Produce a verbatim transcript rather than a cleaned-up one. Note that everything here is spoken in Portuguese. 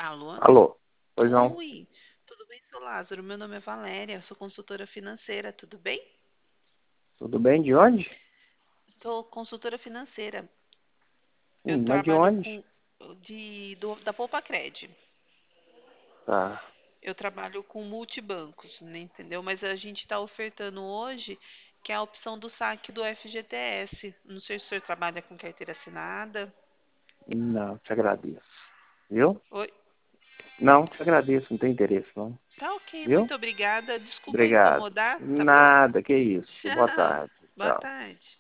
Alô? Alô? Pois não? Oi, tudo bem, seu Lázaro? Meu nome é Valéria, sou consultora financeira, tudo bem? Tudo bem? De onde? Sou consultora financeira. Eu Hum, mas de trabalho onde? com de do- da Poupacred. Tá. Eu trabalho com multibancos, né, entendeu? Mas a gente está ofertando hoje que é a opção do saque do F G T S. Não sei se o senhor trabalha com carteira assinada. Não, te agradeço. Viu? Oi? Não, te agradeço, não tem interesse, não. Tá ok, Viu? muito obrigada. Desculpa Obrigado. incomodar, tá bom? Nada, que isso. Boa Tchau. tarde. Boa Tchau. tarde.